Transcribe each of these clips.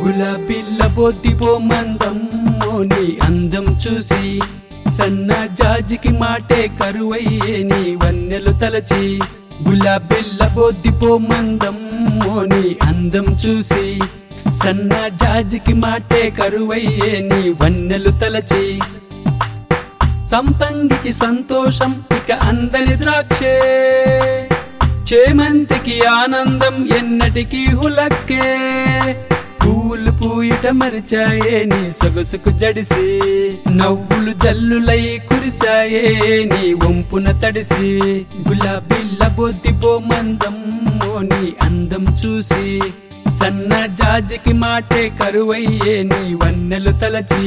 గులాబీల బొద్దిపో మందమ్మో నీ అందం చూసి సన్న జాజికి మాటే కరువయ్యే నీ వన్నెలు తలచి గులాబీల బొద్దిపో మందమ్మో నీ అందం చూసి సన్న జాజికి మాటే కరువయ్యే నీ వన్నెలు తలచి సంపంగికి సంతోషం ఇక అందని ద్రాక్షే చేమంతికి ఆనందం ఎన్నటికీ హులక్కే పూలు పూయుట మరిచాయే నీ సొగసుకు జడిసి నవ్వులు జల్లులై కురిసాయే నీ వంపున తడిసి గులాబీల బొద్దిపో మందమ్మో నీ అందం చూసి సన్న జాజికి మాటే కరువయ్యే నీ వన్నెలు తలచి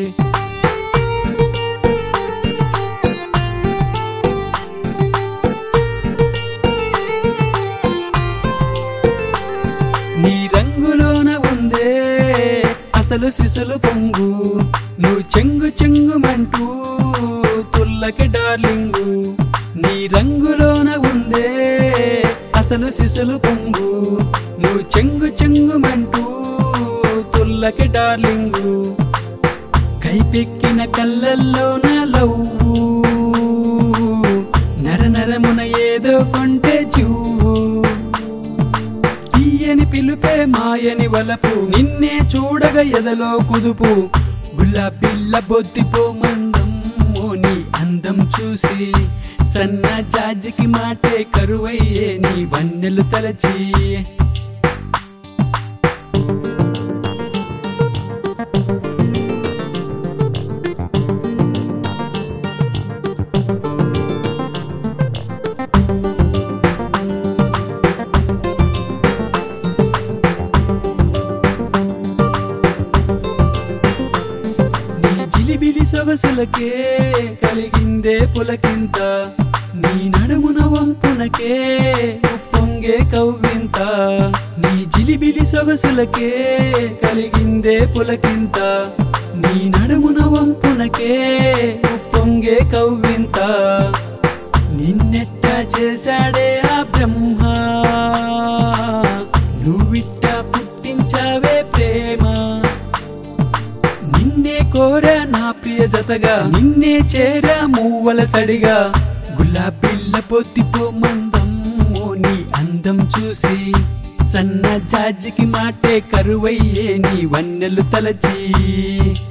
నీ రంగులోన ఉందే అసలు సిసలు పొంగు నువ్వు చెంగు చెంగుమంటూ తుల్లకి డార్లింగు నీ రంగులోన ఉందే అసలు సిసలు పొంగు నువ్వు చెంగు చెంగుమంటూ తుల్లకి డార్లింగు కైపెక్కిన కళ్ళల్లోన లవ్వు నరనరమున ఏదో కొంటే జువ్వు తీయని పిలుపే మాయని వలపు నిన్నే చూడగ ఎదలో కుదుపు గులాబీల బొద్దిపో మందమ్మో నీ అందం చూసి సన్న జాజికి మాటే కరువయ్యే నీ వన్నెలు తలచి జిలిబిలి సొగసులకే కలిగిందే పులకింత నీ నడుమున వంపునకే పొంగే కవ్వింత నీ జిలిబిలి సొగసులకే కలిగిందే పులకింత నీ నడుమున వంపునకే పొంగే కవ్వింత నిన్నెట్టా చేశాడే ఆ బ్రహ్మ నువ్విట్టా పుట్టించావే ప్రేమ నిన్నే కోరా నా ప్రియ జతగా నిన్నే చేరా మూవల సడిగా గులాబీల బొద్దిపో మందమ్మో నీ అందం చూసి సన్న జాజికి మాటే కరువయ్యే నీ వన్నెలు తలచి